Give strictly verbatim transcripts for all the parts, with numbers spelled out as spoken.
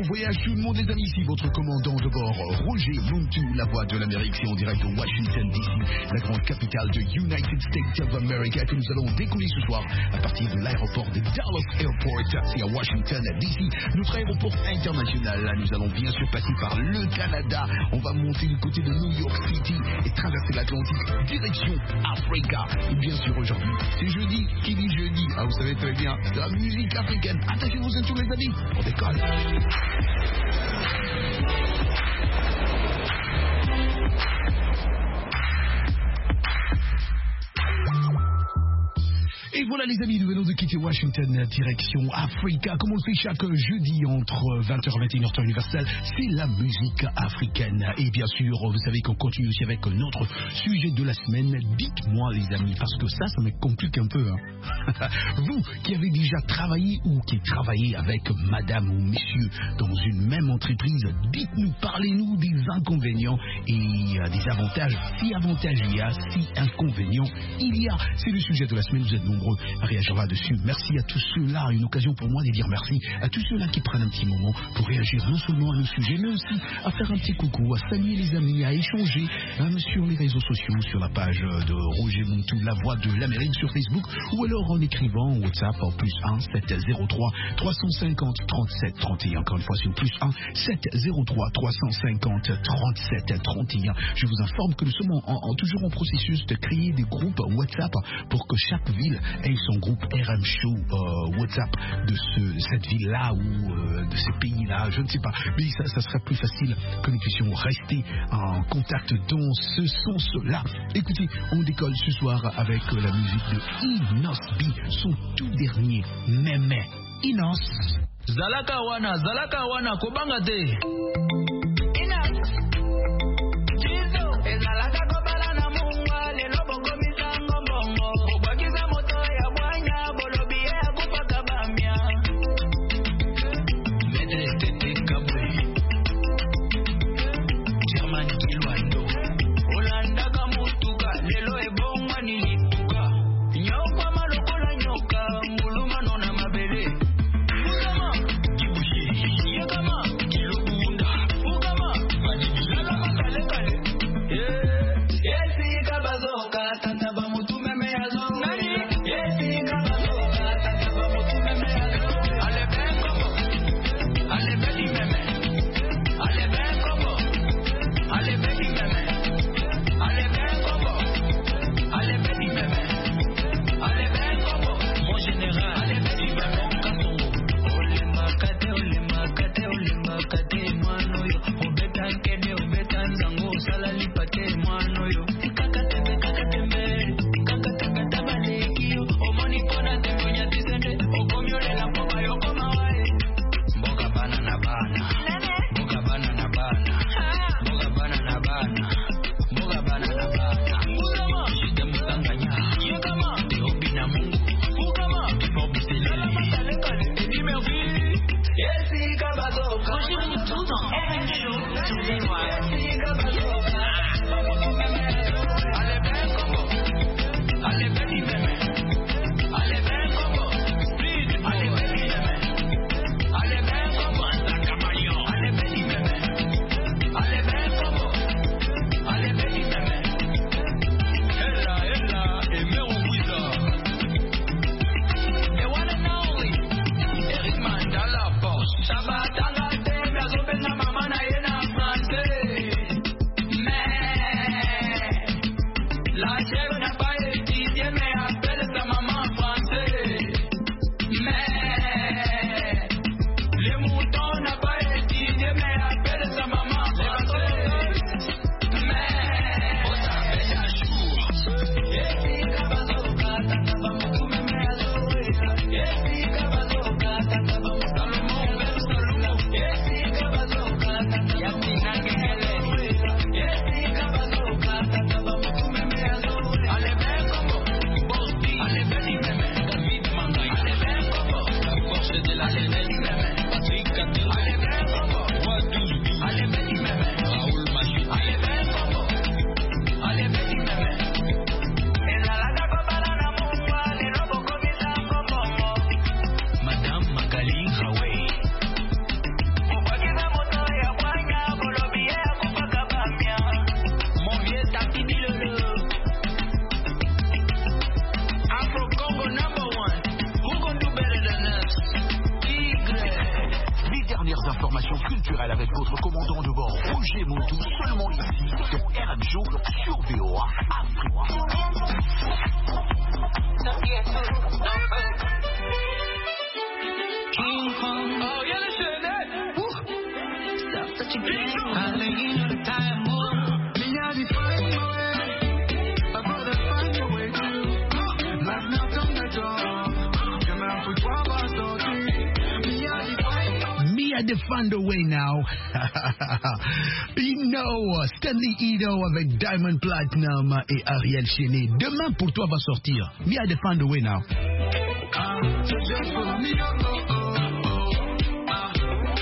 voyage tout le monde les amis, ici votre commandant de bord Roger Muntu, la voix de l'Amérique, c'est en direct de Washington D C, la grande capitale de United States of America, que nous allons décoller ce soir à partir de l'aéroport de Dallas Airport, c'est à Washington D C, notre aéroport international. Là, nous allons bien sûr passer par le Canada, on va monter du côté de New York City et traverser l'Atlantique, direction Africa. Et bien sûr aujourd'hui, c'est jeudi, qui dit jeudi, ah vous savez très bien, c'est la musique africaine. Attachez vos ceintures les amis, on décolle. Et voilà les amis, nous venons de quitter Washington, direction Africa, comme on le fait chaque jeudi entre vingt heures et vingt et une heures temps universel, c'est la musique africaine. Et bien sûr, vous savez qu'on continue aussi avec notre sujet de la semaine. Dites-moi les amis, parce que ça, ça me complique un peu. Hein. Vous qui avez déjà travaillé ou qui travaillez avec madame ou monsieur dans une même entreprise, dites-nous, parlez-nous des inconvénients et euh, des avantages. Si avantages il y a, si inconvénients il y a. C'est le sujet de la semaine, vous êtes nombreux à réagir là-dessus. Merci à tous ceux-là, une occasion pour moi de dire merci à tous ceux-là qui prennent un petit moment pour réagir non seulement à nos sujets, mais aussi à faire un petit coucou, à saluer les amis, à échanger hein, sur les réseaux sociaux, sur la page de Roger Muntu, la voix de l'Amérique sur Facebook, ou alors en écrivant WhatsApp en plus un sept zéro trois trois cent cinquante trente-sept trente et un. Encore une fois, c'est au plus un sept zéro trois trois cent cinquante trente-sept trente et un. Je vous informe que nous sommes en, en, toujours en processus de créer des groupes WhatsApp pour que chaque ville ait son groupe R M Show euh, WhatsApp de ce, cette ville-là ou euh, de ces pays-là, je ne sais pas. Mais ça, ça serait plus facile que nous puissions rester en contact dans ce sens-là. Écoutez, on décolle ce soir avec la musique de Inos B, son tout dernier Mémé. Inos. Zalaka wana, Zalaka wana, kobanga te. l'information culturelle avec votre commandant de bord, Roger Montou, seulement ici, dans R M Show, sur V O A Afrique. King Kong. Oh, yeah, listen, that. Woo. Stop such a game. I'll let you know the time, more. Me, I define my way. I gotta find a way to. Life now come back up. Come out for twelve hours, okay. Me, I define my way. Me, I define the way now. You know, Stanley Eno avec Diamond Platinum et Ariel Cheney. Demain pour toi va sortir. Me, I define the way now. Uh, so just follow me up, oh, oh, oh. Uh,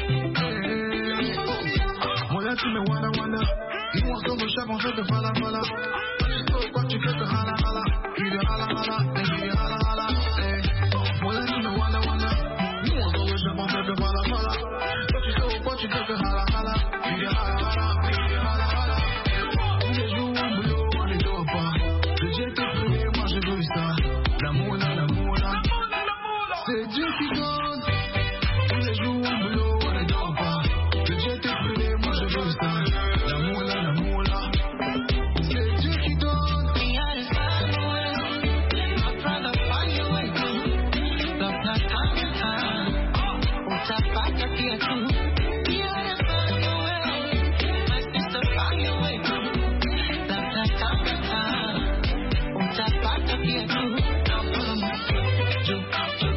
hey. Voilà, tu me wanna, wanna. You want to go shop on the fala, fala. So what you get the hala, hala. You the hala, hala. And you the hala, hala. Hey. Voilà, tu me wanna, wanna. You want to go shop on the fala, fala. But you so what you get the hala, hala. You the hala, hala. And you the hala, hala. Tous les jours, on boulot, on est top. Le jet est privé, moi je veux ça. L'amour, l'amour, l'amour. C'est Dieu qui donne. Tous les jours au boulot, on ne dort pas. Que Dieu t'ait privé, moi je veux ça. L'amour là, l'amour là. C'est Dieu qui donne. Me, I find a way. I'd rather find a way to. Love not time and time. Oh, tap back at you too. Me, I find a way. My sister find a way to. Love not time and time. Oh, tap back at you too. Now follow me. Jump, jump.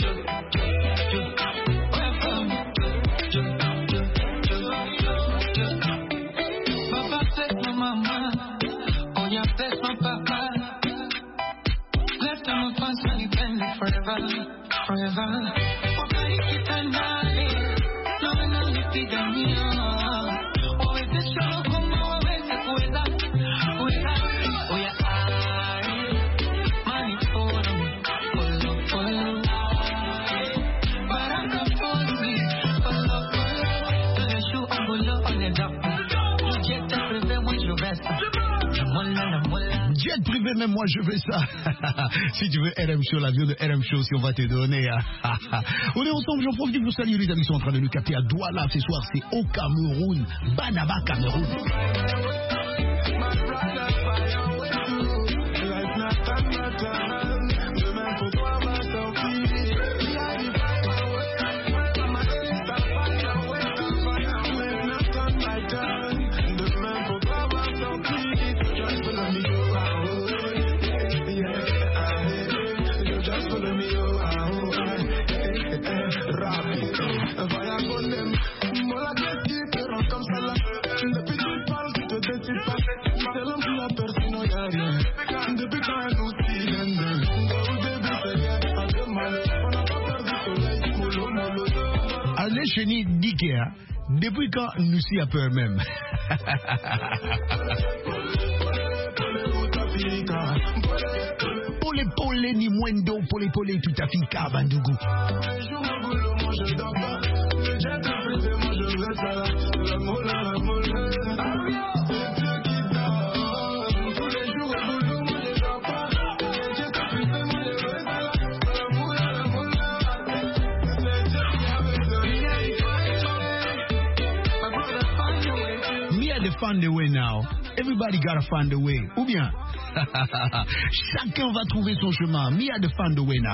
Forever, forever. Okay, keep an eye. No, no, you feed me. Oh, it's a show. Come on, it's a pueda, pueda. Oh, yeah, I. Money for them, follow, follow. But I'm not for me, follow, follow. To the shoe, I'm below on the dock. You get the prevent what you best. Jet privé, même moi je veux ça. Si tu veux R M Show, l'avion de R M Show, si on va te donner. On est ensemble, j'en profite pour saluer les amis qui sont en train de nous capter à Douala ce soir, c'est au Cameroun, Banaba, Cameroun. Allez, chenille d'Ikea, depuis quand nous sommes un peu même. Pole pole ni mwendo, pole pole tout à fait Kabandougou. Find a way now. Everybody gotta find a way. Ou bien, chacun va trouver son chemin. Me, I had to find a way now.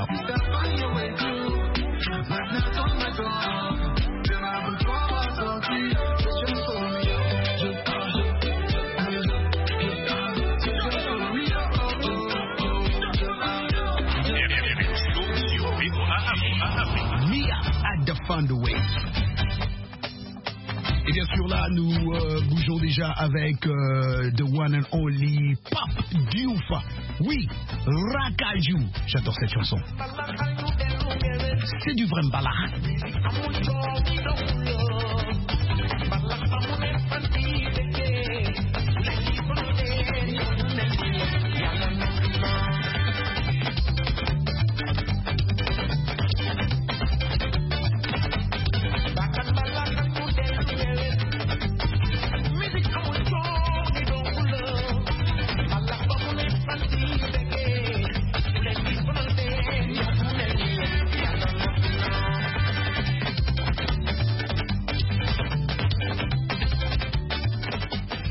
Me, I had to find a way. Et bien sûr là, nous euh, bougeons déjà avec euh, The One and Only Pop Diouf. Oui, Rakajou. J'adore cette chanson. C'est du vrai mbala.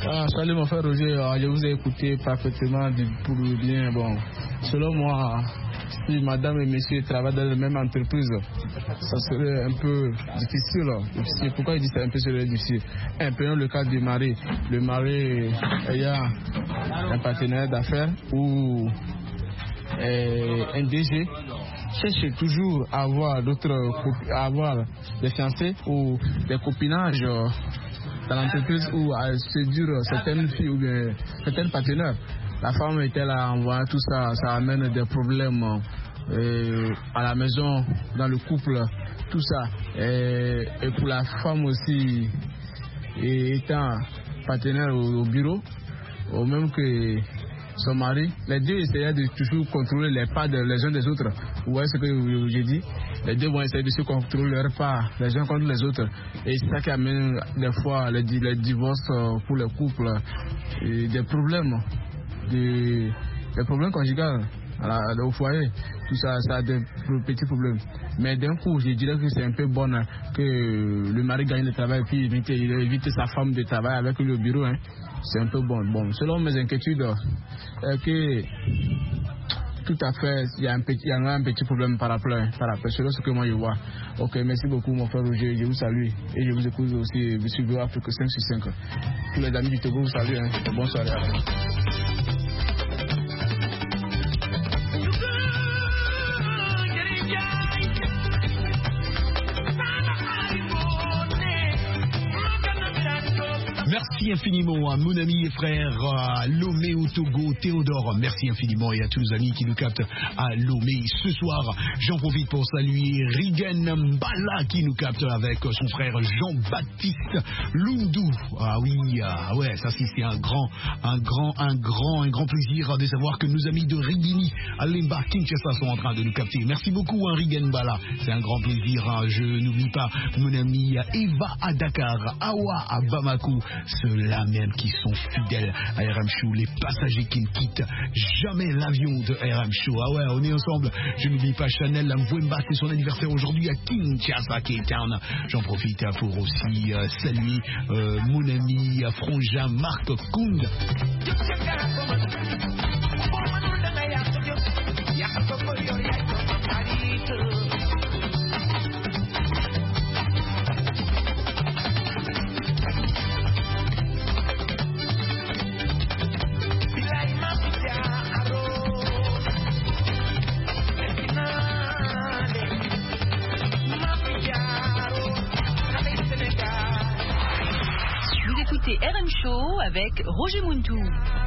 Ah, salut mon frère Roger, ah, je vous ai écouté parfaitement pour le bien. Bon, selon moi, si madame et monsieur travaillent dans la même entreprise, ça serait un peu difficile. difficile. Pourquoi je dis ça un peu serait difficile? Un peu dans le cas du mari. Le mari ayant un partenaire d'affaires ou euh, un D G cherche toujours à avoir d'autres, à avoir des fiancés ou des copinages dans l'entreprise ou à séduire certaines filles ou bien certains partenaires. La femme était là, en voyant tout ça, ça amène des problèmes euh, à la maison, dans le couple, tout ça. Et, et pour la femme aussi, et étant partenaire au, au bureau, au même que son mari, les deux essayaient de toujours contrôler les pas de, les uns des autres. Vous voyez ce que j'ai dit? Les deux vont essayer de se contrôler leurs pas, les uns contre les autres. Et c'est ça qui amène des fois les, les divorces pour les couples, et des problèmes, des, des problèmes conjugaux au foyer. Tout ça, ça a des petits problèmes. Mais d'un coup, je dirais que c'est un peu bon que le mari gagne le travail et puis évite, il évite sa femme de travail avec le bureau. Hein. C'est un peu bon. Bon, selon mes inquiétudes, euh, que tout à fait, il y a un petit, il y en a un petit problème par rapport, par rapport, selon ce que moi je vois. Ok, merci beaucoup mon frère Roger, je vous salue et je vous écoute aussi, vous suivez Afrique cinq sur cinq. Tous les amis du Togo vous saluent, hein. Bonne soirée à vous. Merci infiniment à mon ami et frère à Lomé au Togo, Théodore. Merci infiniment et à tous nos amis qui nous captent à Lomé ce soir. J'en profite pour saluer Rigen Mbala qui nous capte avec son frère Jean-Baptiste Lundu. Ah oui, ah ouais, ça c'est un grand, un grand, un grand, un grand plaisir de savoir que nos amis de Rigini à Lemba, Kinshasa sont en train de nous capter. Merci beaucoup, hein, Rigen Mbala. C'est un grand plaisir. Hein. Je n'oublie pas mon ami Eva à Dakar, Awa à Bamako. Ceux-là même qui sont fidèles à R M Show, les passagers qui ne quittent jamais l'avion de R M Show. Ah ouais, on est ensemble. Je n'oublie pas Chanel Mwemba, c'est son anniversaire aujourd'hui à Kinshasa, Cape Town. J'en profite pour aussi euh, saluer euh, mon ami Frangin Marc Kound. R M Show avec Roger Muntu.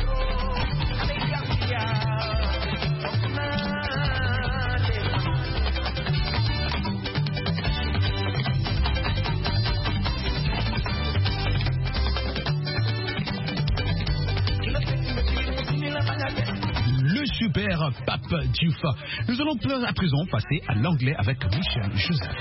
Le super Pape Diouf. Nous allons à présent passer à l'anglais avec Michel Joseph.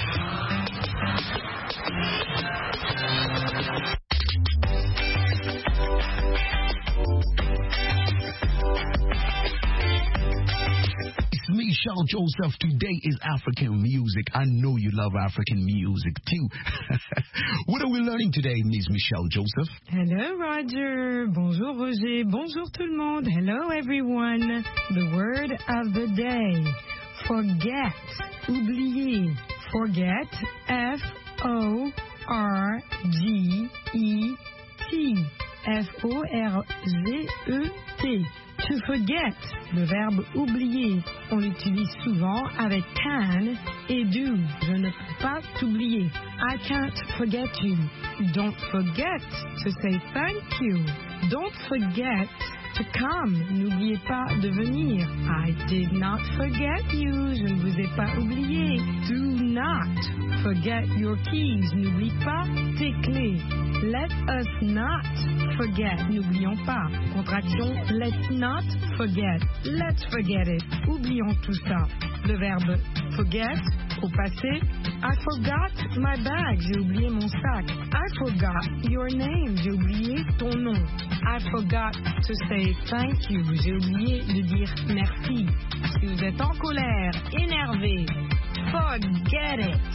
Michelle Joseph, today is African music. I know you love African music too. What are we learning today, Miss Michelle Joseph? Hello, Roger. Bonjour, Roger. Bonjour, tout le monde. Hello, everyone. The word of the day. Forget. Oublier. Forget. F O R G E T. F O R G E T. To forget, le verbe oublier, on l'utilise souvent avec can et do. Je ne peux pas t'oublier. I can't forget you. Don't forget to say thank you. Don't forget to come. N'oubliez pas de venir. I did not forget you. Je ne vous ai pas oublié. Do not forget your keys. N'oublie pas tes clés. Let us not forget. N'oublions pas. Contraction let's not forget. Let's forget it. Oublions tout ça. Le verbe forget au passé. I forgot my bag. J'ai oublié mon sac. I forgot your name. J'ai oublié ton nom. I forgot to say thank you. J'ai oublié de dire merci. Si vous êtes en colère, énervé, forget it.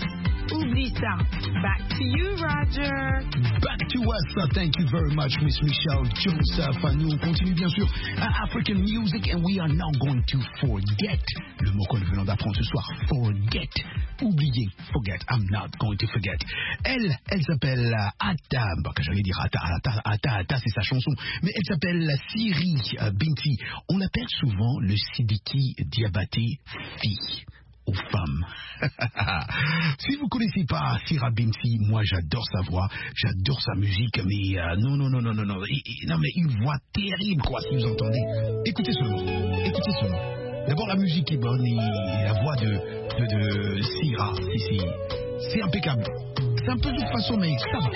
Oublie ça. Back to you, Roger. Back to us. Uh, thank you very much, Miss Michelle Joseph. Uh, nous, on continue bien sûr à African music and we are now going to forget. Le mot que nous venons d'apprendre ce soir, forget. Oublier, forget. I'm not going to forget. Elle, elle s'appelle uh, Ata. Bon, que j'allais dire Ata, Ata, Ata, Ata, c'est sa chanson. Mais elle s'appelle Siri uh, Binti. On l'appelle souvent le Sidiki Diabaté fille. Aux femmes. Si vous ne connaissez pas Sira Binti, moi j'adore sa voix, j'adore sa musique, mais euh, non, non, non, non, non, non, et, et, non, mais une voix terrible, quoi, si vous entendez. Écoutez seulement, écoutez seulement. D'abord la musique est bonne et la voix de, de, de Sira, si, si, c'est impeccable. C'est un peu de toute façon, mais ça va.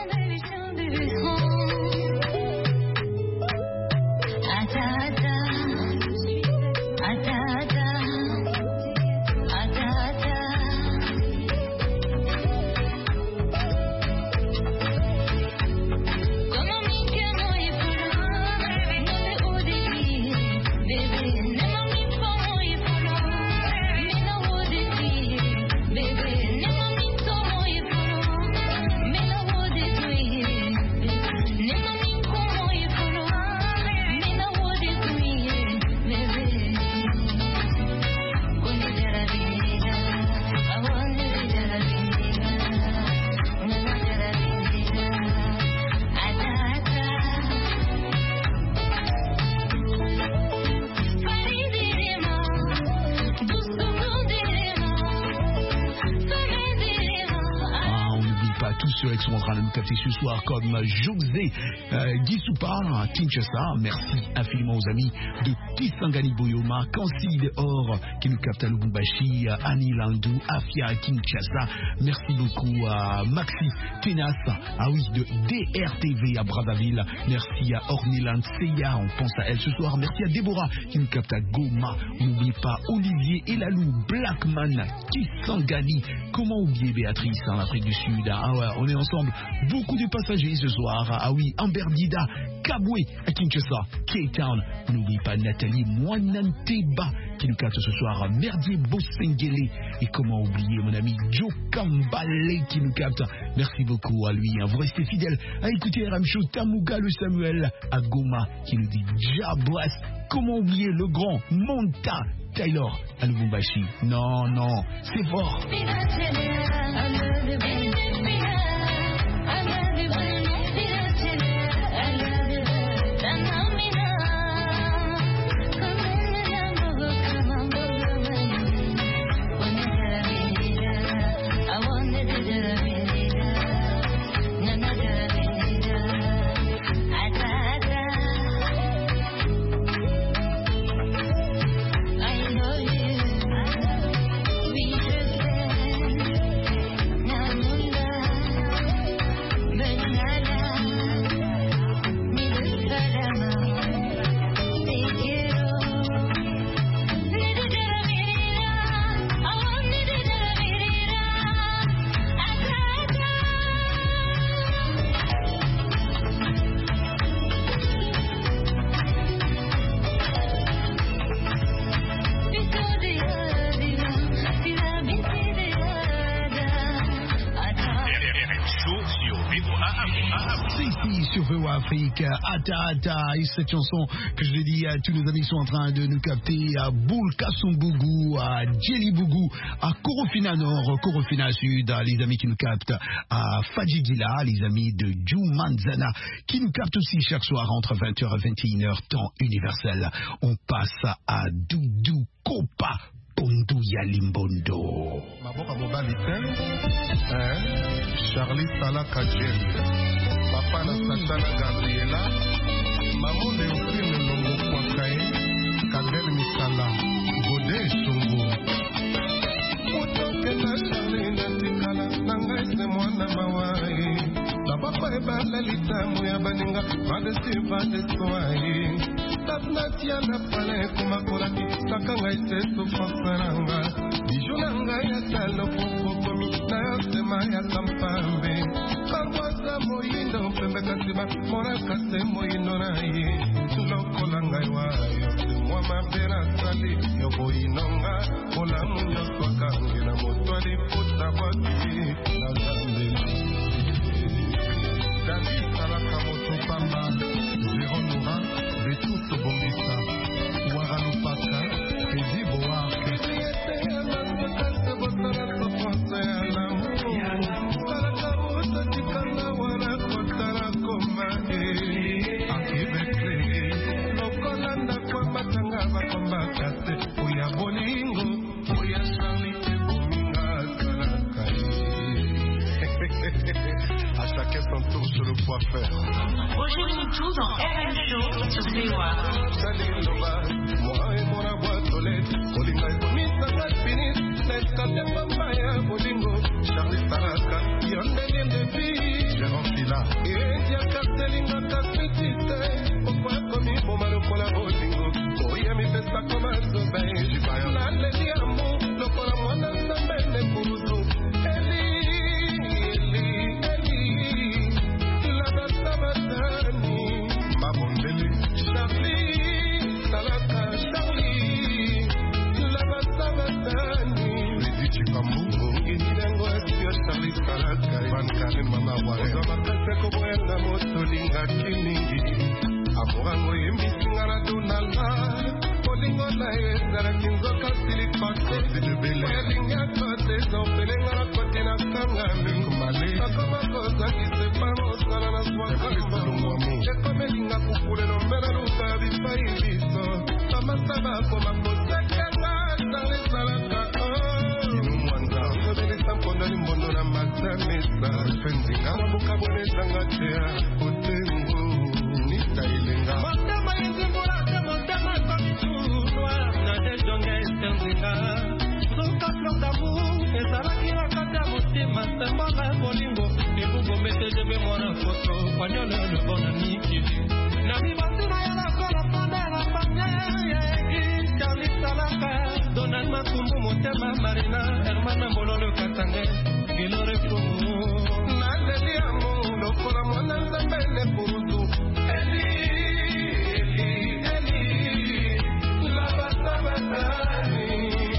Ceux qui sont en train de nous capter ce soir comme José euh, Gisoupa, Kinshasa, merci infiniment aux amis de Kisangani Boyoma, Kansi Dehors qui nous captent à Lubumbashi, Annie Landou, Afia Kinshasa, merci beaucoup à Maxi Tenas, ah oui, de D R T V à Brazzaville, merci à Orneland Seya, on pense à elle ce soir, merci à Déborah qui nous capte à Goma, on n'oublie pas Olivier Elalou, Blackman, Kisangani, comment oublier Béatrice en Afrique du Sud, ah ouais, on est ensemble, beaucoup de passagers ce soir, ah oui, Amberdida, Kabwe à Kinshasa, K-Town, n'oublie pas Nathalie Mwananteba qui nous capte ce soir, Merdier Bossengele, et comment oublier mon ami Joe Kambale qui nous capte, merci beaucoup à lui, hein. Vous restez fidèles à écouter R M Show, Tamuga le Samuel à Goma qui nous dit Jabras, comment oublier le grand Monta Taylor à Lubumbashi, non non, c'est fort. Afrique, Ata Ata, et cette chanson que je l'ai dit, tous nos amis sont en train de nous capter à Boul Kasumbougou, à Djeli Bougou, à Korofina Nord, Korofina Sud, les amis qui nous captent à Fadjigila, les amis de Djoumanzana qui nous captent aussi chaque soir entre vingt heures et vingt et une heures temps universel. On passe à Doudou Kopa Pondu Yalimbondo. Maboka Mobali Charlie Salaka Jen. Papa na Satana Gabriela, Maman de Oufine Longo Kwakae, Kadel Misala, Gode Songo. Otoke na Charlie na Tikala, Nanga ese mwana mawae. La papa eba lalita muya baninga, Vadesi vadeswae. Tapnatia na pale kumakolaki, Takanga ese sufafaranga. Dijunanga ya talo kukokomi, Na yasema ya kampambe. Kangwaza moyindo pembe kasiba mora kase moyindo na ye loko langa wa yo se mwa mabe nasali yokoyinonga olamu nyonso akange na moto aliputa bwaki na zambe David salaka moto pamba Zéro Noura Betuto Bombisa Waralupaka Ezibo Wake À chacun son tour sur le coiffeur. Roger Moutou dans R M Show sur V O A. Moi et mon boîte aux lettres, Olinga et Komisa Finis, Nesta de Pamaya, Bolingo, Charlie Saraka, Yonde de Vie, Jérôme Fila, et Diaka Telinga Kasmitite, pourquoi comme il faut mal pour la Bolingo, Oya mi festa comme un sobeil, Jibayon, Nale Diamo, le Kola Mwana Sambene Kuruzu, Eli, Eli, Eli, La Basta Batani, Mabondeli, Charlie, Salaka, Charlie, La Basta Batani, Lidi Chikambu, Ngini Nengo Esio, Charlie Salaka, Ivan Kane Mama Ware, Zamakase Koboenda Motolinga Kiningi, Amorango Yembisinga na Dunala, Olingo na Ezara Kinzoka Silipate, Welinga Kote, Zopelenga na Kote na Kangami, Kumale, Akoma Koza Kisepano, Sala na Swakamba, Chekomelinga Kukule no Mena Luka Bifaibiso, Amasaba Koma Kosekanga, Sale Salaka, Inu Mwanda, Sobeli Samponda Nimbondo na Mazanesa, Fendinga, Mabuka Bonesa Ngatea, Kutengu, Nita Ilenga, Motema Yizimura, Motema Komiturwa, Nade Jonga Estenzinga, Soka Flok d'amour, Ezalaki na Kata Motema, Sembala Bolingo, Ebugo Mete Jebe Mwana Foto, Panyole Le Bona Nikili, Nami Basina Yana Kola Pandera Panyele, Charlie Salaka, Donan Makumbu Motema Marina, Hermana Bololo Katange, Gilore Fumu, Nandeli Amu, Lokola Mwana Zambele Purutu, Eli, Eli, Eli, La Basta Batani,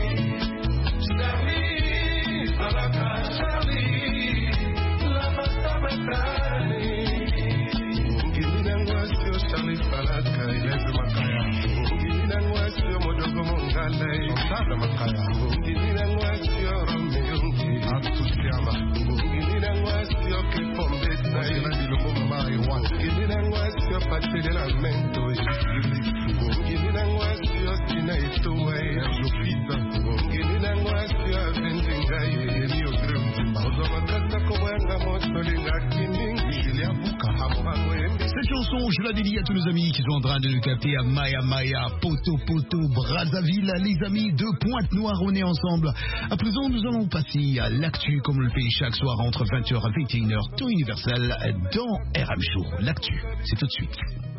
Charlie, Salaka, Charlie, La Basta Batani, Ngini Nangwasio, Charlie Salaka, Ilezi Makaya, Ngini Nangwasio, Modogo Mongale, Sada Makaya, Ngini Nangwasio, Romeyungi, Atusiama, Ngini Nangwasio, Kipombesa, Ilezi Lumumba, Ngini Nangwasio, Patele Lamento, Ngini Nangwasio, Sina Ituwe, Lupita, Ngini Nangwasio, Avenzingai, Elio Grim, Ozomakasa Kowenga, Motolinga, Kiningi, Iliabuka, Hamohango, Cette chanson, je la dédie à tous nos amis qui sont en train de nous capter à Maya Maya, Poto Poto, Brazzaville, les amis de Pointe-Noire, on est ensemble. À présent, nous allons passer à l'actu, comme on le fait chaque soir entre vingt heures et vingt et une heures, temps universel, dans R M Show. L'actu, c'est tout de suite.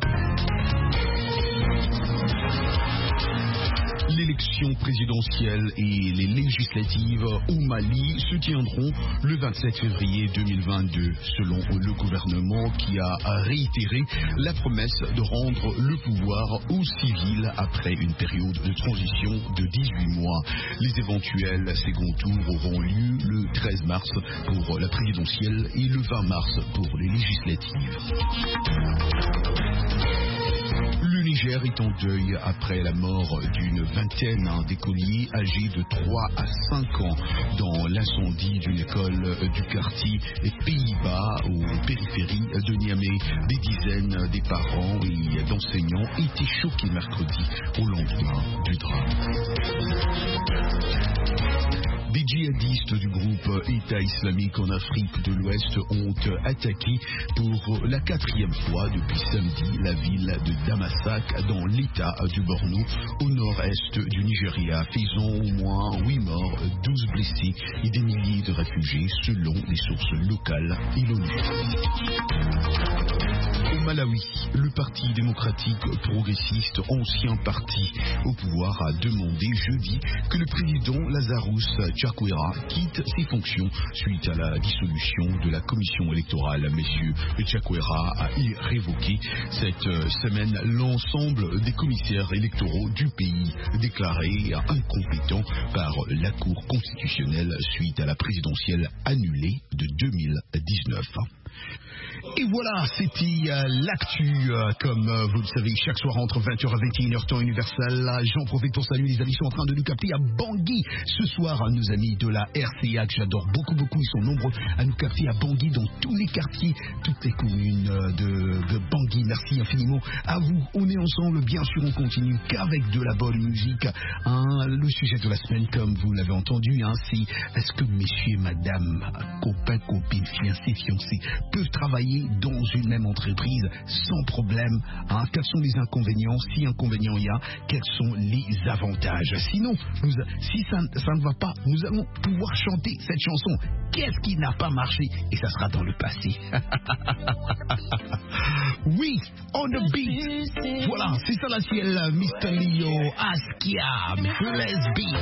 L'élection présidentielle et les législatives au Mali se tiendront le vingt-sept février deux mille vingt-deux, selon le gouvernement qui a réitéré la promesse de rendre le pouvoir aux civils après une période de transition de dix-huit mois. Les éventuels second tours auront lieu le treize mars pour la présidentielle et le vingt mars pour les législatives. Le Niger est en deuil après la mort d'une vingtaine d'écoliers âgés de trois à cinq ans dans l'incendie d'une école du quartier Pays-Bas aux périphéries de Niamey. Des dizaines des parents et d'enseignants étaient choqués mercredi au lendemain du drame. Des djihadistes du groupe État islamique en Afrique de l'Ouest ont attaqué pour la quatrième fois depuis samedi la ville de Damasak dans l'état du Borno au nord-est du Nigeria, faisant au moins huit morts, douze blessés et des milliers de réfugiés selon les sources locales et l'ONU. Au Malawi, le Parti démocratique progressiste, ancien parti au pouvoir, a demandé jeudi que le président Lazarus Chakwera quitte ses fonctions suite à la dissolution de la commission électorale. Monsieur Chakwera a révoqué cette semaine l'ensemble des commissaires électoraux du pays, déclarés incompétents par la Cour constitutionnelle suite à la présidentielle annulée de deux mille dix-neuf. Et voilà, c'était euh, l'actu, euh, comme euh, vous le savez, chaque soir entre vingt heures et vingt et une heures temps universel. J'en profite pour saluer les amis qui sont en train de nous capter à Bangui. Ce soir, nos amis de la R C A, que j'adore beaucoup, beaucoup, ils sont nombreux à nous capter à Bangui, dans tous les quartiers, toutes les communes euh, de, de Bangui. Merci infiniment à vous. On est ensemble, bien sûr, on continue qu'avec de la bonne musique. Hein, le sujet de la semaine, comme vous l'avez entendu, hein, c'est est-ce que messieurs, madame, copains, copines, fiancés, fiancés peuvent travailler dans une même entreprise sans problème, hein? Quels sont les inconvénients? Si inconvénients il y a, quels sont les avantages? Sinon, nous, si ça, ça ne va pas, nous allons pouvoir chanter cette chanson. Qu'est-ce qui n'a pas marché? Et ça sera dans le passé. Oui, on the beat. Voilà, c'est ça la ciel, mister Leo, Askia, Let's Be.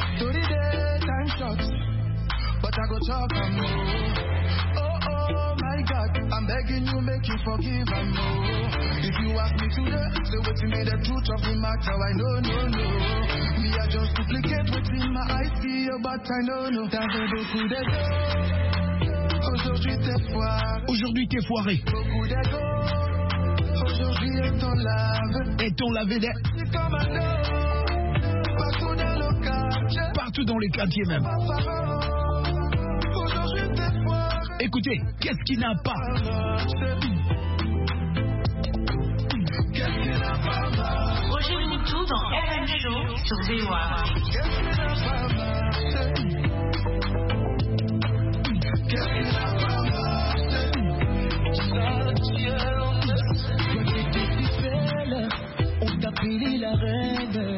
My God, I'm begging you, make you forgive and know. If you ask me today, say what's in me the truth of the matter, I know, no, no. Me I just duplicate what's in my eyes, see you, but I know, no. T'avais beaucoup d'ego, aujourd'hui t'es foiré. Aujourd'hui t'es foiré. Beaucoup d'ego, aujourd'hui est ton lave. Et ton lavé d'air. C'est comme un eau, partout dans le quartier. Partout dans les quartiers même. Aujourd'hui t'es foiré. Écoutez, qu'est-ce qui n'a pas? Roger Moutou dans R M Show sur V O A. On t'appelait la reine.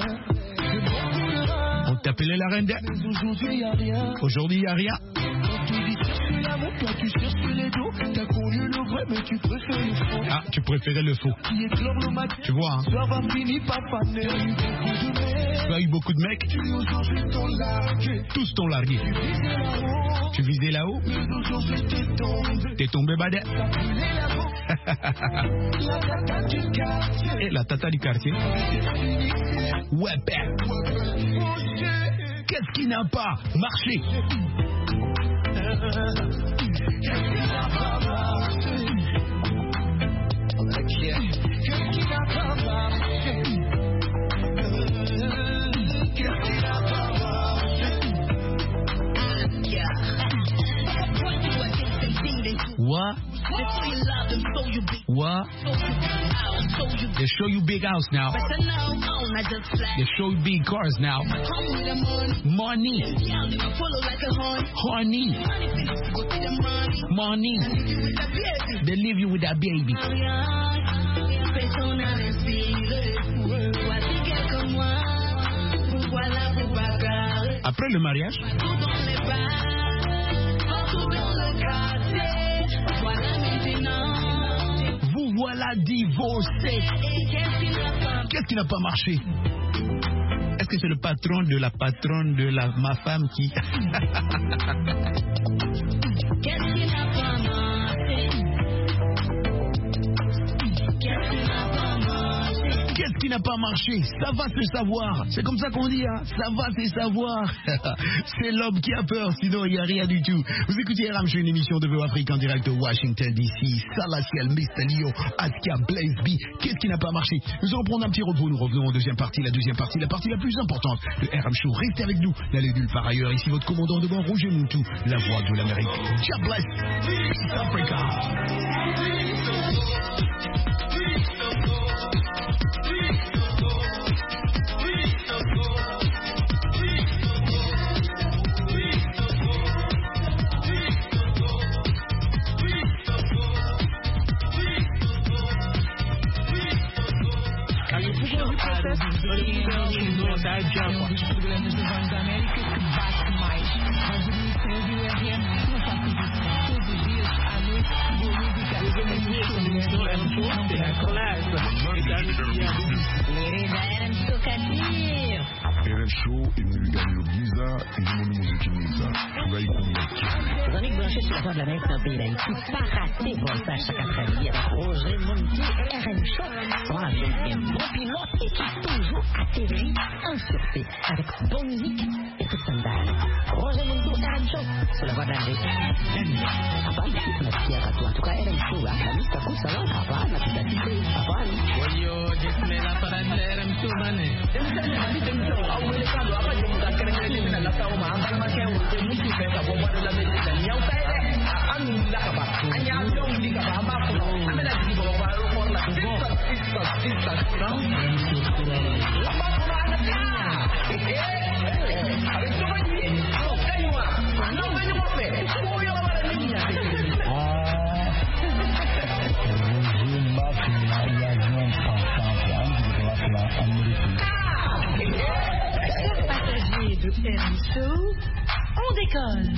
On t'appelait la reine. Aujourd'hui y'a rien. Aujourd'hui y'a rien. Toi tu cherches les dos, t'as connu le vrai mais tu préfères le faux. Ah, tu préférais le faux. Qui éclore le matin, tu vois, hein. Soir va finir par faner. Tu as eu beaucoup de mecs. Tu aujourd'hui t'ont largué. Tous t'ont largué. Tu visais là-haut. Tu visais là-haut. Mais aujourd'hui t'es tombé. T'es tombé badet. T'as brûlé là-haut. La tata du quartier. Et la tata du quartier. Ouais, père. Qu'est-ce qui n'a pas marché? Qu'est-ce qui n'a pas marché? Qu'est-ce qui n'a pas marché? Qu'est-ce qui n'a pas marché? What? What? They show you big house now. They show you big cars now. Money. Honey. Money. They leave you with that baby. Après le mariage, vous voilà divorcé. Qu'est-ce qui n'a pas marché? Est-ce que c'est le patron de la patronne de la, ma femme qui... Qu'est-ce qui n'a pas marché? Qu'est-ce qui n'a pas marché? Qu'est-ce qui n'a pas marché? Ça va se savoir. C'est comme ça qu'on dit, hein? Ça va se savoir. C'est l'homme qui a peur, sinon il n'y a rien du tout. Vous écoutez R M Show, une émission de V O Afrique en direct de Washington D C. Salatiel, mister Leo, Askia, Blaze B. Qu'est-ce qui n'a pas marché? Nous allons prendre un petit repos. Nous revenons en deuxième partie. La deuxième partie, la partie la plus importante de R M Show. Restez avec nous. N'allez nulle part ailleurs. Ici votre commandant de bord, Roger Moutou, la voix de l'Amérique. God bless East Africa. Dos programas da Voz da América que bate mais. Nós administramos o R M, não faço isso todos os dias, à noite, boa música. show imeligani giza ilimo muziki mwiza tunaikumbuka. Véronique Blanchet sur la voix de la mer dans le pays d'Haïti, pas raté Voltage chaque après-midi avec Roger Monti et R M Show. Son avion est un bon pilote et qui toujours atterri en sûreté avec bonne musique et toute son dalle. Roger Monti et R M Show sur la voix de la mer. Apaan sih pengertian atau atau kayak R M Show lah, kami takut salah apaan atau tadi apaan? Wayo, Jesmela para R M Show mana? Tapi tentu awal kalau apa yang bukan keren-keren ini nak tahu mah, apa nama kau? Mesti kita bawa dalam meja yang saya. Anda apa? Hanya jom di kamar apa? Anda lagi bawa baru orang lagi. Sisa, sisa, sisa. Lama pun ada tak? Eh, habis tu lagi. Oh, kayu ah. Mana mana apa? Oh, yang mana ni? Ah. Zumba final ya non ensemble. Anda kita la Amérique. Chers passagers de R M Show, on décolle.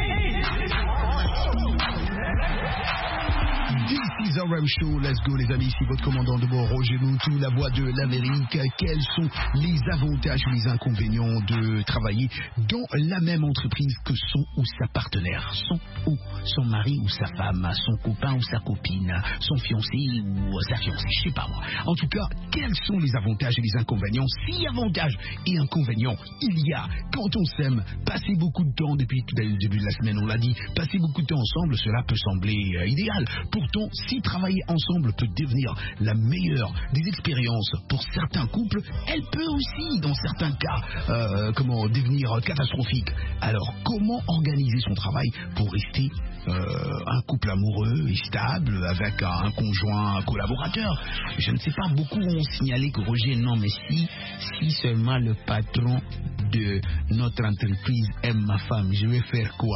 This is R M Show, let's go les amis, ici votre commandant de bord Roger Monti, la voix de l'Amérique. Quels sont les avantages ou les inconvénients de travailler dans la même entreprise que son ou sa partenaire, son ou son mari ou sa femme, son copain ou sa copine, son fiancé ou sa fiancée, je sais pas moi. En tout cas, quels sont les avantages et les inconvénients? Si avantages et inconvénients il y a quand on s'aime, passer beaucoup de temps, depuis le début de la semaine on l'a dit, passer beaucoup de temps ensemble, cela peut sembler euh, idéal. Pourtant, si travailler ensemble peut devenir la meilleure des expériences pour certains couples, elle peut aussi, dans certains cas, euh, comment devenir catastrophique. Alors, comment organiser son travail pour rester euh, un couple amoureux et stable avec un, un conjoint collaborateur? Je ne sais pas, beaucoup ont signalé que Roger, non mais si, si seulement le patron de notre entreprise aime ma femme, je vais faire quoi?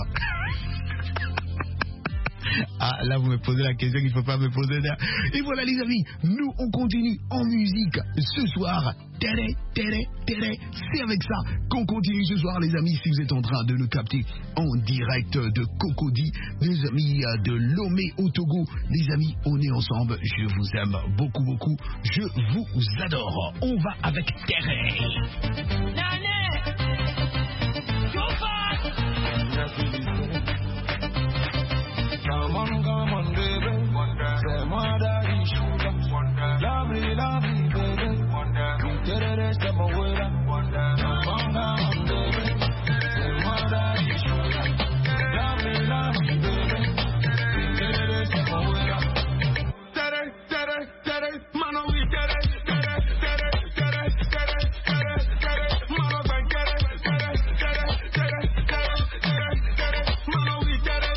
Ah, là vous me posez la question qu'il ne faut pas me poser là. Et voilà les amis, nous on continue en musique ce soir. Télé, télé, télé, c'est avec ça qu'on continue ce soir les amis. Si vous êtes en train de nous capter en direct de Cocody, les amis de Lomé au Togo, les amis on est ensemble, je vous aime beaucoup beaucoup, je vous adore. On va avec Télé. Come on, come on, baby. Say more than sugar. Lovely, lovely, baby. You get it, it's the way. Come on, come on, baby. Say more than sugar. Lovely, lovely, baby. You get it, it's the way. Tere, tere, tere, mano, we tere, tere, tere, tere, tere, tere, tere, mano, we tere, tere, tere, tere, tere, tere, tere, mano, we tere.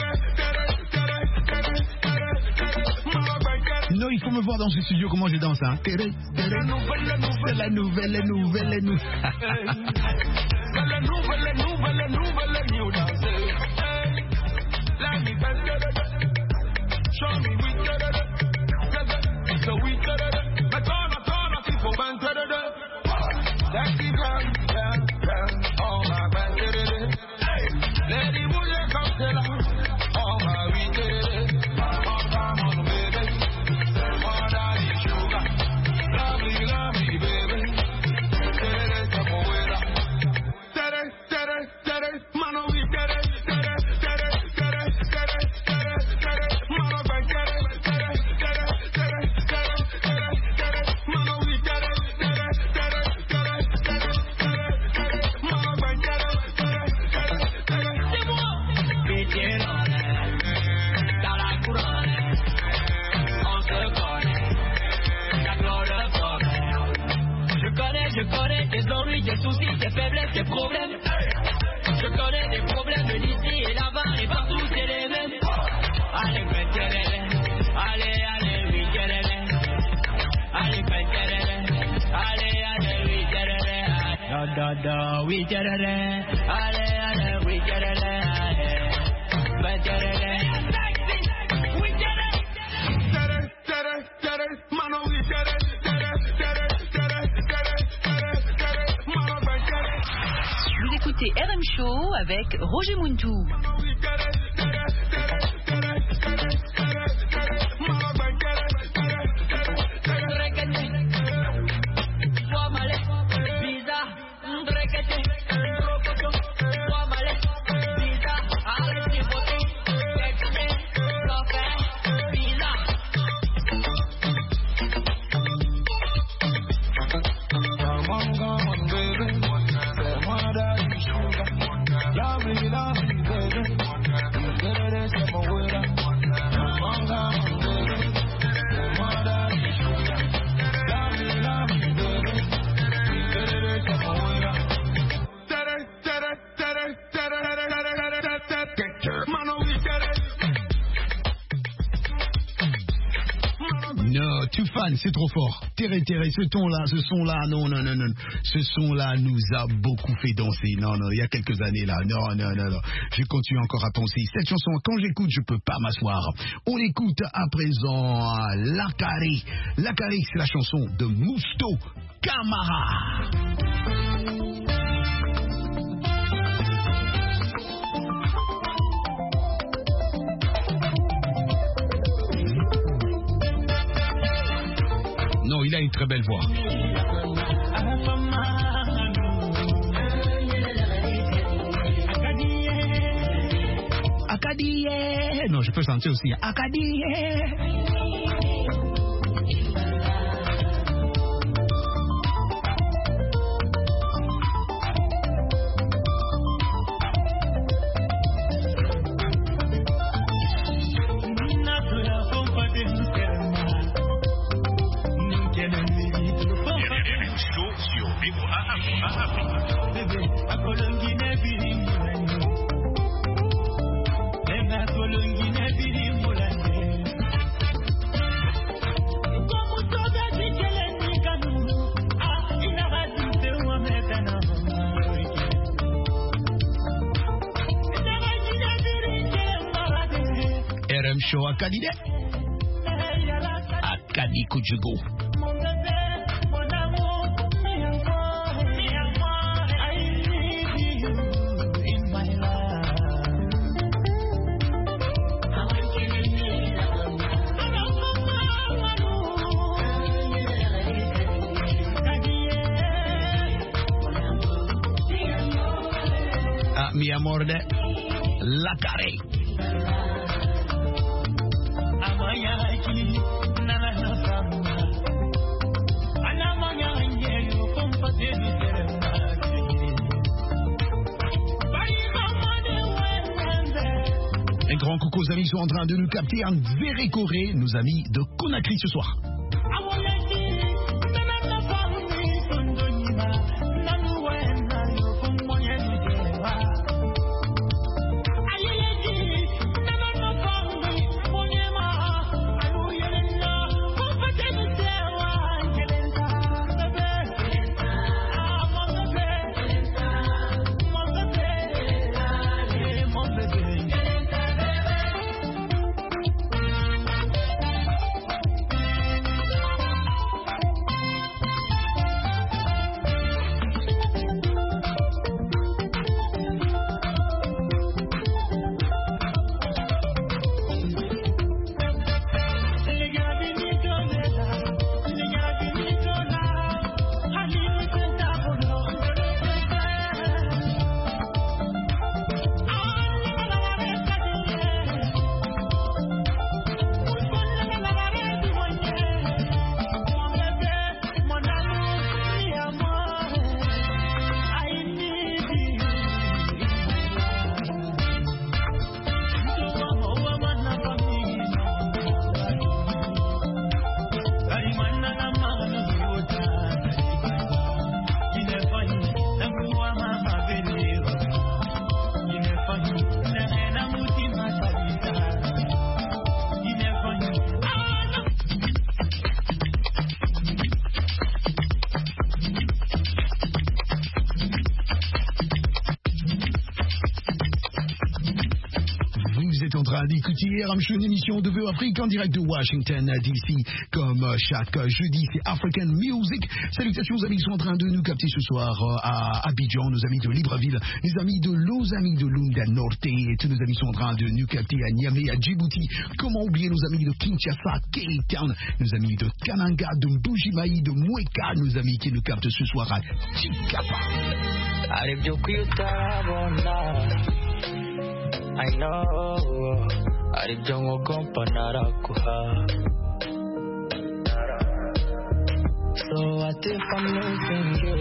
Non, il faut me voir dans ce studio comment je danse, hein. Télé, télé, c'est la nouvelle, la nouvelle, la nouvelle. C'est la nouvelle, la nouvelle, la nouvelle, la new dance. Let me dance, show me we get it. So we get it. My turn, my turn, I keep on bang, get it. Sexy bang, bang, bang, oh my bang, get it. Lady, will you come to the oh my, we get it. Come on, come on, baby. Say more than sugar. Lovely, lovely, baby. Get it, come on, with her. Get it, get it, get it. Mano, we get it. Get it, get it, get it, get it, get it, get it. Mano, we get it. Get it, get it, get it, get it, get it, get it. Mano, we get it. Get it, get it, get it, get it, get it, get it. Mano, we get it. Get it, get it, get it. C'est moi. Pitié, dans la couronne, on se connaît, d'accord le problème. Je connais, je connais tes ennuis, tes soucis, tes faiblesses, tes problèmes. Je connais des problèmes de d'ici et là-bas et partout c'est les mêmes. Allez, faites-les, allez, allez, oui, faites-les. Allez, faites-les, allez, allez, oui, faites-les. Da, da, da, oui, faites-les. Allez, allez, oui, faites-les. Faites-les. Vous écoutez R M Show avec Roger Monti. Bizarre. Non, too fan, c'est trop fort. Terré, terré, ce ton-là, ce son-là, non, non, non, non. Ce son-là nous a beaucoup fait danser. Non, non, il y a quelques années là. Non, non, non, non. Je continue encore à penser. Cette chanson, quand j'écoute, je peux pas m'asseoir. On écoute à présent Lakari. Lakari, c'est la chanson de Mousto Camara. Non, il a une très belle voix. Akadie. Non, je peux chanter aussi. Akadie. R M Show Akadi de Akadi Kujugo. Ah, mi amor de Lakari. Un grand coucou aux amis qui sont en train de nous capter en Véré Corée, nos amis de Conakry ce soir. En train d'écouter R M Show, une émission de V O Afrique en direct de Washington D C. Comme chaque jeudi, c'est African Music. Salutations aux amis qui sont en train de nous capter ce soir à Abidjan, nos amis de Libreville, les amis de Los amis de Lunda Norte, et tous nos amis sont en train de nous capter à Niamey, à Djibouti. Comment oublier nos amis de Kinshasa, Cape Town, nos amis de Kananga, de Mbujimayi, de Mweka, nos amis qui nous captent ce soir à Chikapa. I know, I don't want to So what if I'm losing you?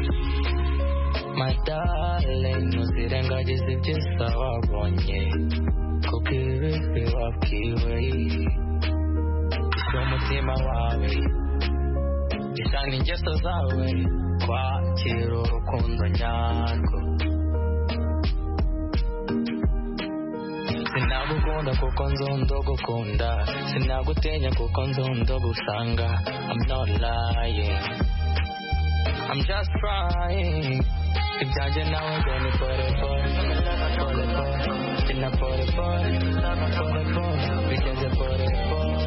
My darling, no sirenga jisi jisa wabonye Kukiwisi wakiwe Shumutima wawe Ishani ngeso zawe Kwa kiro rukundo nyarwo Sinagukunda kuko nzondo gukunda, sinagutinya kuko nzondo gusanga. I'm not lying, I'm just trying. Ibyanjye nawe ngo ni pore pore, pore pore, sina pore pore, pore pore, bigenze pore pore.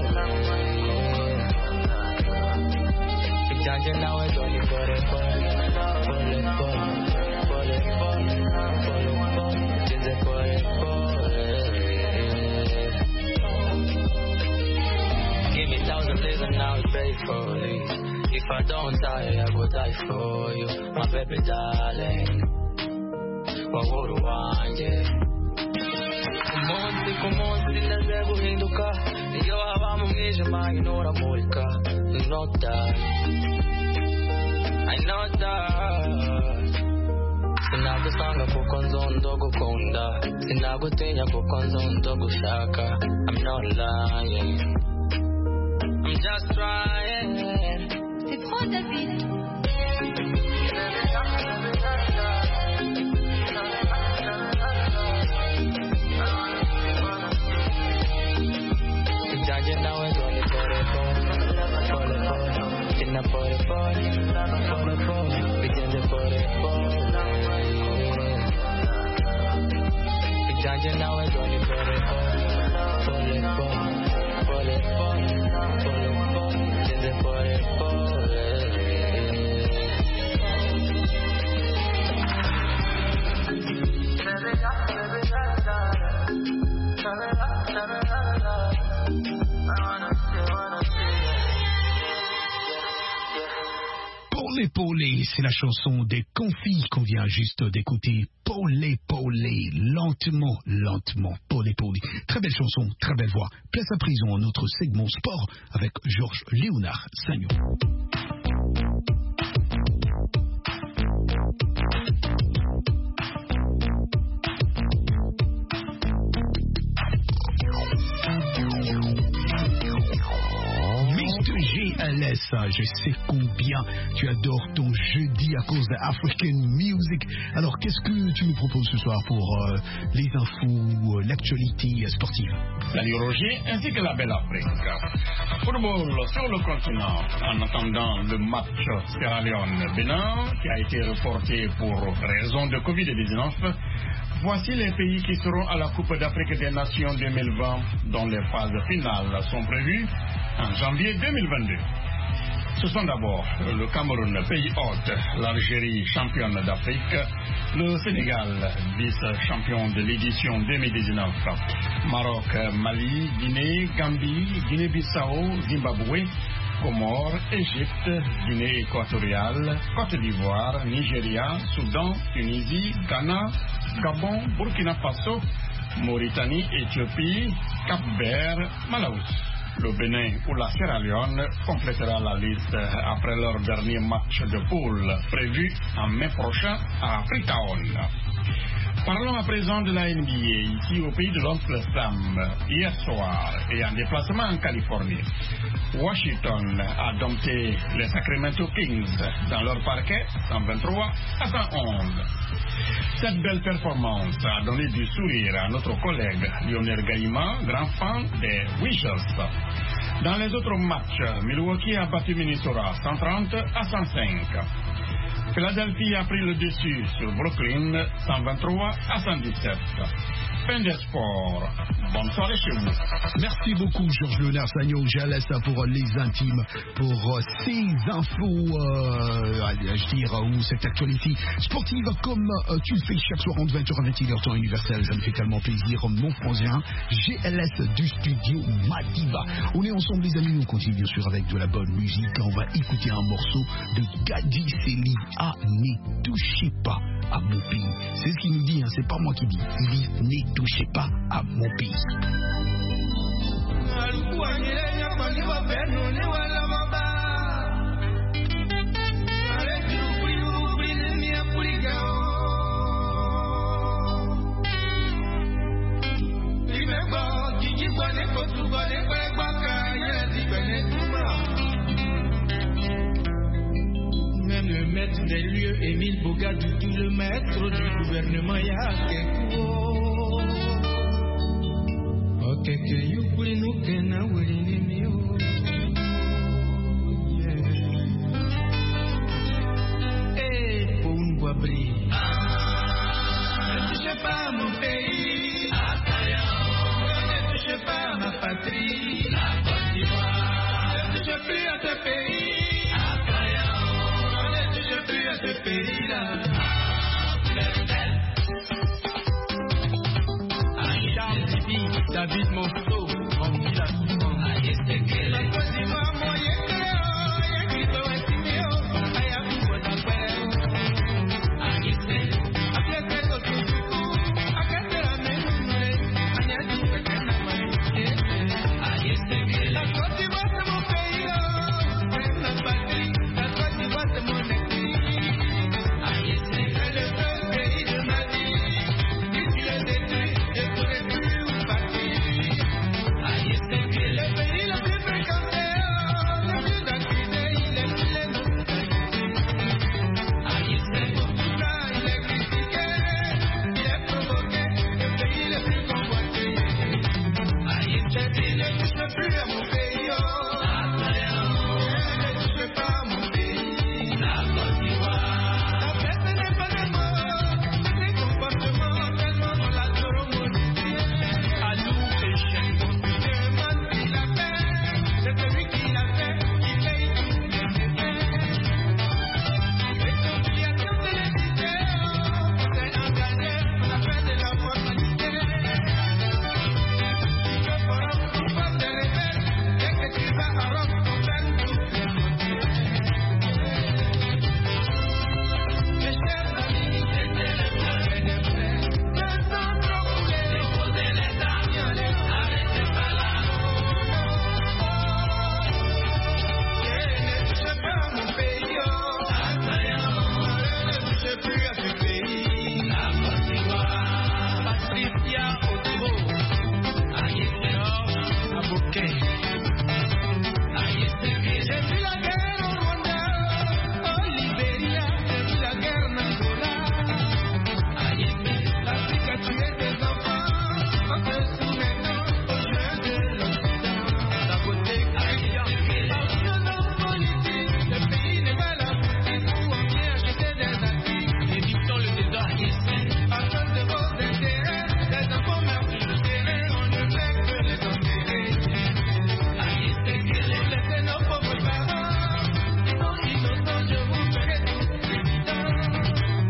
Ibyanjye nawe ngo ni pore pore, pore pore, pore pore, pore pore, bigenze pore pore. Give me thousand days and I'll pay for it. If I don't die, I will die for you, my baby darling. Wahuru wanje. Kumunsi kumunsi ndaze guhinduka, iyo haba mu mwijima inura murika. You know that, I know that. Sinagusanga kuko nzondo gukunda, sinagutinya kuko nzondo gushaka. I'm not lying, I'm just trying. C'est trop David. Ibyanjye nawe ngo ni pore pore, pore pore, sina pore pore, pore pore, bigenze pore pore. Ibyanjye nawe ngo ni pore pore, pore pore, pore pore, pore pore, bigenze pore pore. Polé Polé, c'est la chanson des confis qu'on vient juste d'écouter. Polé Polé, lentement, lentement, Polé Polé. Très belle chanson, très belle voix. Place à prison, notre segment sport avec Georges Léonard Sagnon. G L S, je sais combien tu adores ton jeudi à cause de African Music. Alors, qu'est-ce que tu nous proposes ce soir pour euh, les infos, euh, l'actualité sportive? Salut Roger, ainsi que la belle Afrique. Football sur le continent, en attendant le match Sierra Leone-Bénin, qui a été reporté pour raison de covid dix-neuf. Voici les pays qui seront à la Coupe d'Afrique des Nations deux mille vingt, dont les phases finales sont prévues en janvier deux mille vingt-deux. Ce sont d'abord le Cameroun, pays hôte, l'Algérie, championne d'Afrique, le Sénégal, vice-champion de l'édition deux mille dix-neuf, Maroc, Mali, Guinée, Gambie, Guinée-Bissau, Zimbabwe, Comores, Égypte, Guinée équatoriale, Côte d'Ivoire, Nigeria, Soudan, Tunisie, Ghana, Gabon, Burkina Faso, Mauritanie, Éthiopie, Cap-Vert, Malawi. Le Bénin ou la Sierra Leone complétera la liste après leur dernier match de poule prévu en mai prochain à Freetown. Parlons à présent de la N B A, ici au pays de l'oncle Sam, hier soir et en déplacement en Californie. Washington a dompté les Sacramento Kings dans leur parquet cent vingt-trois à cent onze. Cette belle performance a donné du sourire à notre collègue Lionel Gaïma, grand fan des Wizards. Dans les autres matchs, Milwaukee a battu Minnesota cent trente à cent cinq. Philadelphie a pris le dessus sur Brooklyn cent vingt-trois à cent dix-sept. Fin des sports. Bonne soirée chez vous. Merci beaucoup Georges Léonard Sagnon. Je laisse pour les intimes, pour ces infos, euh, je dire, ou cette actualité sportive comme euh, tu le fais chaque soir entre vingt heures et vingt et une heures temps universel. Ça me fait tellement plaisir, mon frangin. G L S du studio Madiba. On est ensemble les amis, on continue bien sûr avec de la bonne musique. On va écouter un morceau de Gadi Seli. Ah, ne touchez pas à mon pays. C'est ce qu'il nous dit, hein, c'est pas moi qui dis. Il dit ne touchez pas à mon pays. Même le maître des lieux, Émile Bogadoudou, le maître du gouvernement Yakeko. David Monceau, en ville à Souvent. La Côte d'Ivoire, moi, y'a que l'eau, y'a qui peut être mieux, y'a y'a tout pour t'appeler. Après que l'autre du coup, à casser la maison, à y'a tout fait qu'elle n'a pas eu. La Côte d'Ivoire, c'est mon pays, c'est ma patrie. La Côte d'Ivoire, c'est mon écrit. C'est le seul pays de ma vie. Si tu le détruis, je pourrais plus où partir. Le pays le plus fréquenté, le plus accusé, il est plus les noms. Pour tout ça, il est critiqué, il est provoqué, le pays le plus convoité. J'ai dit ne touche plus à mon pays, oh. Ne touche pas à mon pays. La Côte d'Ivoire. La paix, ce n'est pas des mots, c'est des comportements tellement dans la sororité. À nous, péchés, c'est celui qui l'a fait, qui paye tous les méfaits. Réconciliation télévisée, c'est engagé pour la fin de la mortalité. Tu peux pas tu passes des rebelles, dès que tu vas à Rome, on peine toutes les beautés. Mes chers amis, c'était le progrès des frères. Le sang trop coulé, déposez les armes, arrêtez pas là. Ne touche pas à mon pays, oh. Ne touche plus à ce pays. La Côte d'Ivoire. Patricia Otro. Georges Aboké. J'ai vu la guerre au Rwanda, au Libéria, j'ai vu la guerre en Angola. L'Afrique a tué des enfants, en se soumettant aux jeux de l'Occident. La beauté chrétienne, par politique, le pays n'est pas la boutique où on vient acheter des acquis. Évitons le désordre, à cause de vos intérêts, les enfants meurent sur le terrain, on ne fait que les enterrer. Laissez nos pauvres parents, ils sont innocents, je vous ferai tout évident.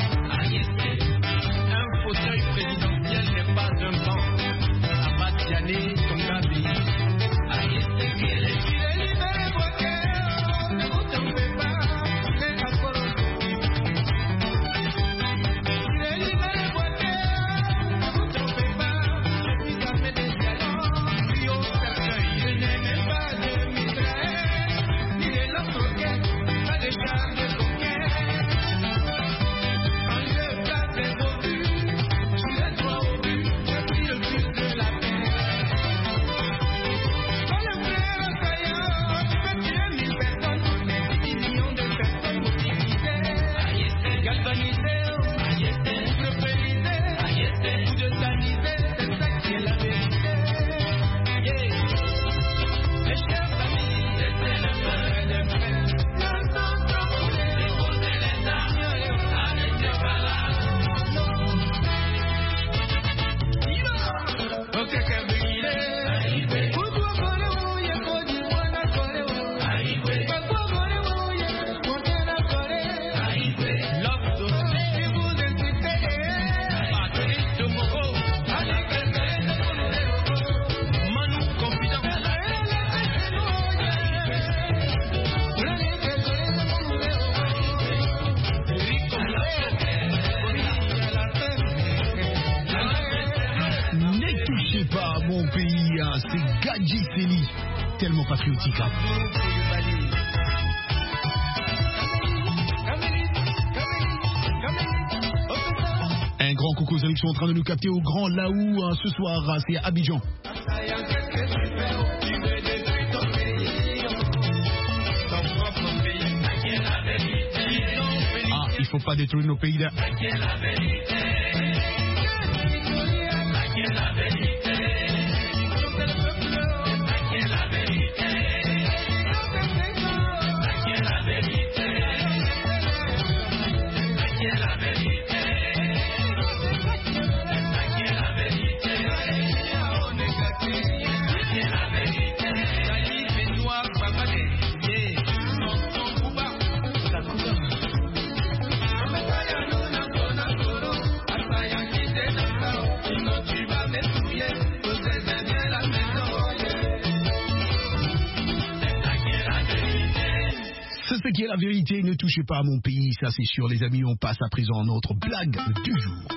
Un fauteuil présidentiel n'est pas un banc. Abatiané, Tongabi. Il est libéré, Boaké, ne vous trompez pas, c'est à Corozo. Il est libéré, Boaké, ne vous trompez pas, je suis armé des dialogues, puis au cercueil. Je n'aimais pas de mitraillettes, ni des lance-roquettes, pas de chars de conquête. En lieu place des obus, je suis le droit au but, je suis le but de la paix. Quand le frère assaillant, tu peux tuer mille personnes, mais dix millions de personnes mobilisées, galvanisées, pulvérisées, ou de tamisées, c'est ça qui est la vérité. Yeah. Mes chers amis, c'était le frère des frères. Le sang trop coulé, déposez les armes, arrêtez pas là. Ok, Kabila. Pourquoi voulez-vous y accorder moi la colère? Pourquoi voulez-vous y accorder la colère? L'autre, si vous incitez, Patrice de Mogo, allez, quelqu'un de Colorado, Manu Confident, Ne touchez pas à mon pays, hein, c'est Gadji Seli, tellement patriotique. Hein. Un grand coucou aux amis qui sont en train de nous capter au Grand Laou hein, ce soir, hein, c'est à Abidjan. Ah, il faut pas détruire nos pays là. Yeah. ce qui est la vérité. Ne touchez pas à mon pays, ça c'est sûr. Les amis, on passe à présent à notre blague du jour.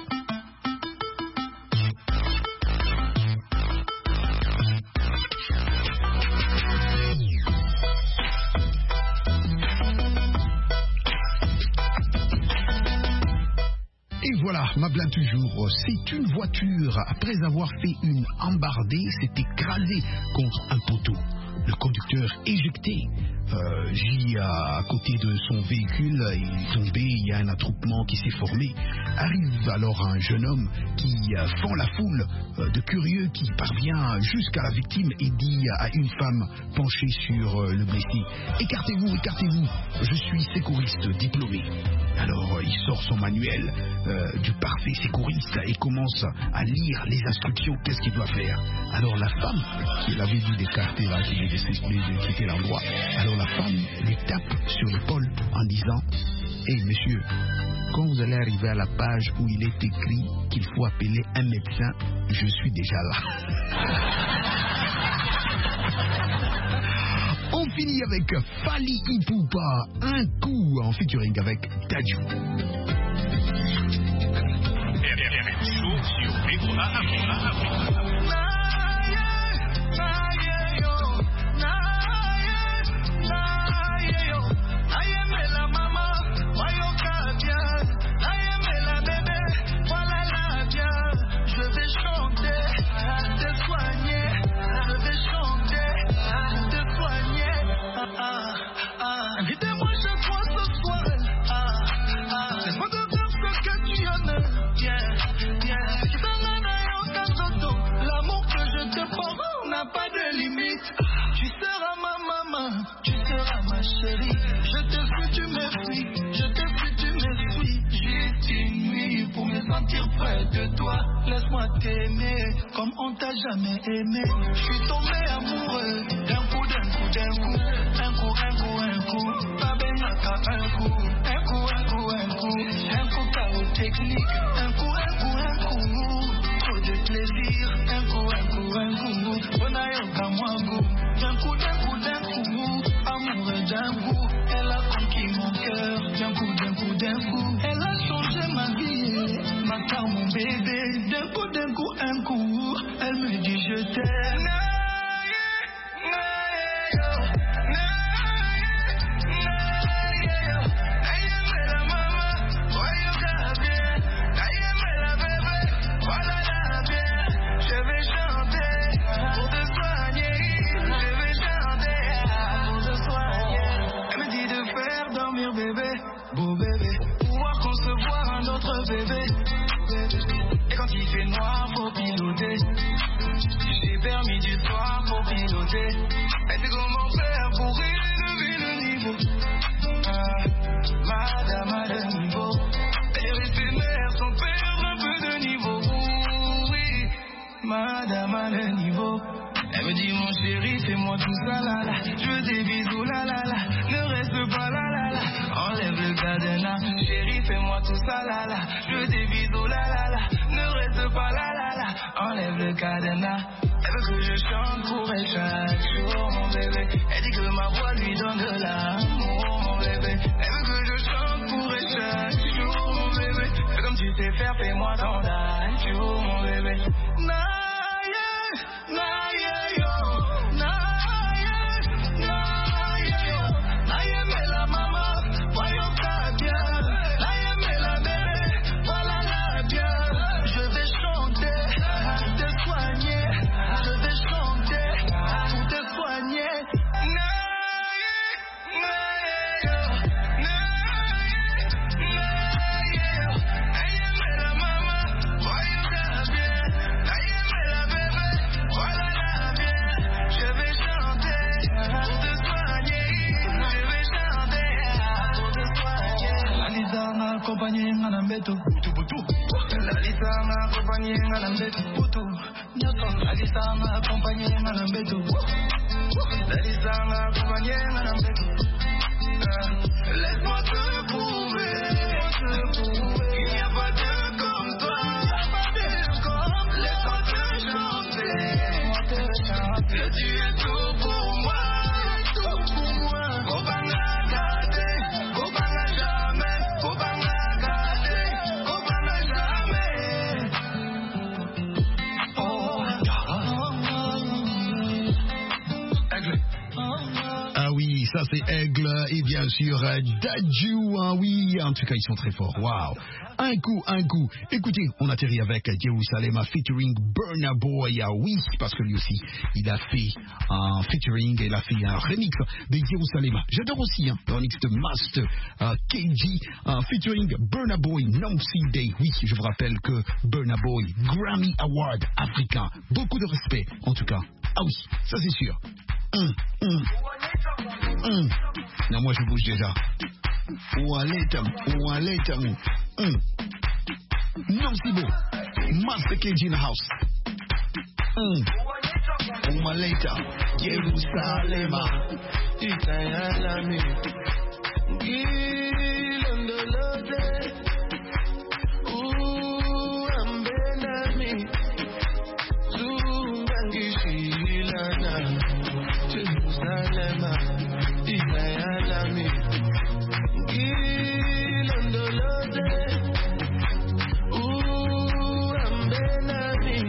Et voilà, ma blague du jour. C'est une voiture, après avoir fait une embardée, s'est écrasée contre un poteau. Le conducteur éjecté, euh, J à côté de son véhicule, il est tombé, il y a un attroupement qui s'est formé. Arrive alors un jeune homme qui euh, fend la foule euh, de curieux, qui parvient jusqu'à la victime et dit à une femme penchée sur euh, le blessé: écartez-vous, écartez-vous, je suis secouriste diplômé. Alors euh, il sort son manuel euh, du parfait secouriste et commence à lire les instructions, qu'est-ce qu'il doit faire. Alors la femme qui l'avait dit d'écarter là, qui de quitter l'endroit. Alors la femme lui tape sur l'épaule en disant: hé hey, monsieur, quand vous allez arriver à la page où il est écrit qu'il faut appeler un médecin, je suis déjà là. On finit avec Fally Ipupa, un coup en featuring avec Dadju. Invitez-moi chez toi ce soir. Ah, ah. Laisse-moi te dire ce que tu en es. Viens, viens. Tu t'en as un l'amour que je te porte n'a pas de limite. Tu seras ma maman, tu seras ma chérie. Je te fuis, tu me fuis. Je te fuis, tu me fuis. Juste une nuit pour me sentir près de toi. Laisse-moi t'aimer comme on t'a jamais aimé. Je suis tombé amoureux d'un coup, d'un coup, d'un coup. Un coup, un coup, un coup. Pas benaka, un coup. Un coup, un coup, un coup. Un coup, chaos technique. Un coup, un coup, un coup. Trop de plaisir. Un coup, un coup, un coup. Bonayoka, moi, goût. D'un coup, d'un coup, d'un coup. Amoureux d'un coup. Elle a conquis mon cœur. D'un coup, d'un coup, d'un coup. Elle a changé ma vie. Ma carte, mon bébé. D'un coup, d'un coup, un coup. Elle me dit je t'aime. Bébé. Et quand il fait noir, faut piloter. J'ai permis du soir pour piloter. Et c'est comment faire pour élever le niveau. Ah, madame a le niveau. Et les éphémères sont perdre un peu de niveau. Oui, madame a le niveau. Elle me dit mon chéri, fais-moi tout ça là là. Je veux des bisous là là là. Ne reste pas là là là. Enlève le cadenas. Chéri, fais-moi tout ça là là. Je veux des bisous là là là. Ne reste pas là là là. Enlève le cadenas. Elle veut que je chante pour elle chaque jour, mon bébé. Elle dit que ma voix lui donne de l'amour, mon bébé. Elle veut que je chante pour elle chaque jour, mon bébé. Fais comme tu sais faire, fais-moi ton jour, mon bébé. Naïe, naïe, yo. Accompagné ngana mbeto butu butu la lisa nga accompagné ngana mbeto butu nyoto la lisa nga accompagné ngana mbeto la lisa nga accompagné ngana mbeto laisse-moi te prouver il n'y a pas de comme toi laisse-moi te chanter que tu es tout pour moi tout pour moi Obanga ça c'est Aigle et bien sûr Dadju, hein, oui, en tout cas ils sont très forts, waouh. Un coup, un coup, écoutez, on atterrit avec Jerusalem featuring Burna Boy, ah oui, parce que lui aussi, il a fait un featuring, il a fait un remix de Jerusalem. J'adore aussi, hein, le remix de Master uh, K G, uh, featuring Burna Boy, Nancy Day, oui, je vous rappelle que Burna Boy, Grammy Award africain, beaucoup de respect, en tout cas, ah oui, ça c'est sûr. Hum, hum, hum. Non, moi je bouge déjà. Oualetam, oualetam. Hum. Non, c'est beau. Master K G in the house. Hum. Oualeta, Jerusalem. Itayalami. Gilondolote. Uambenami. Zungangishilana. Jerusalem, Itayalami, Gilondolote, Uambenami,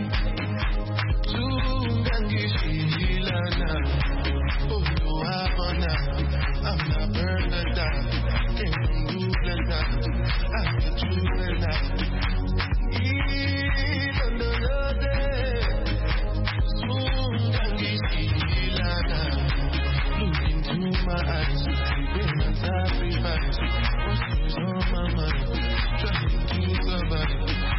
Zungangishilana, Oh, you are honor, I'm not burned down, came from Google, I'm the truth, Gilondolote, Zungangishilana. My eyes, been a sacrifice. What's on my mind? Trying to survive.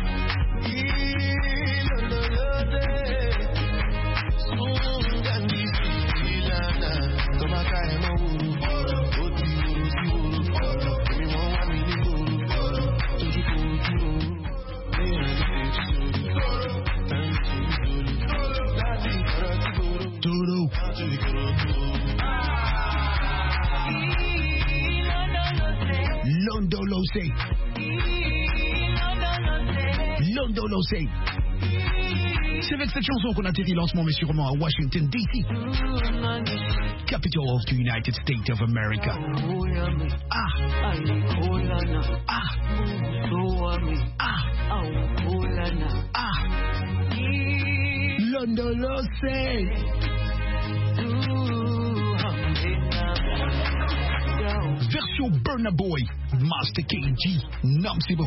Heal on the day. Soon can be Ilana. Come on, I'm a woo. Oti woo, si woo. Me want one minute woo. To the cool to woo. Me and the bitch woo. Time to woo. Daddy, karate woo. Todo. To the cool to woo. Londo lo say. Londo lo say. C'est avec cette chanson qu'on atterrit lentement mais sûrement à Washington D C, capital of the United States of America. Ah. Ah. Ah. Ah. Londo lo say. Version Burna Boy, Master K G, Nomsibo.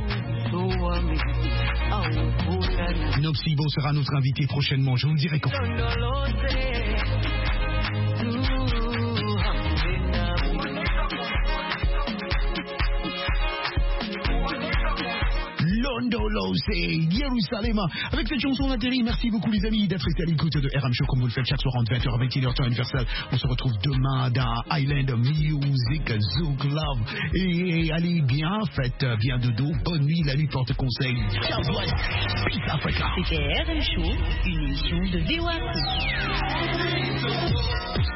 Nomsibo sera notre invité prochainement, je vous le dirai quand. Londolo, c'est Jerusalem. Avec cette chanson, on atterrit. Merci beaucoup, les amis, d'être restés à l'écoute de R M Show, comme vous le faites chaque soir entre vingt heures et vingt et une heures temps universel. On se retrouve demain dans Island Music, Zouk Love. Et allez bien, faites bien dodo. Bonne nuit, la nuit porte conseil. Ciao, boys. Peace Africa. C'était R M Show, une émission de V O A.